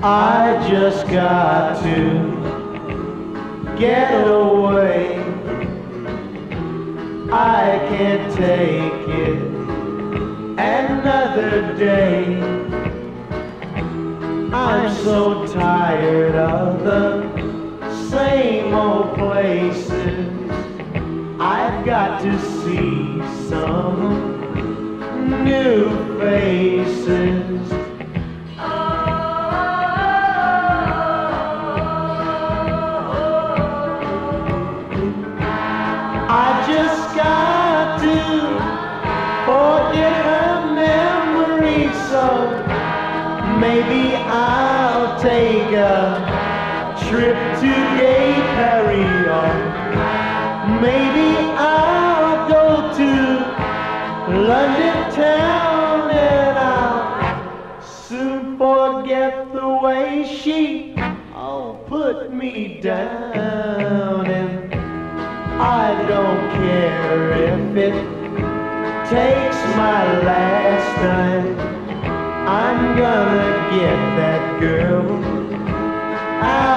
I just got to get away. I can't take it another day. I'm so tired of the same old places. I've got to see some new faces. I just got to forget her memory, so maybe I'll take a trip to Gay Paris, or maybe I'll go to London town, and I'll soon forget the way she put me down. And I don't care if it takes my last time. I'm gonna get that girl out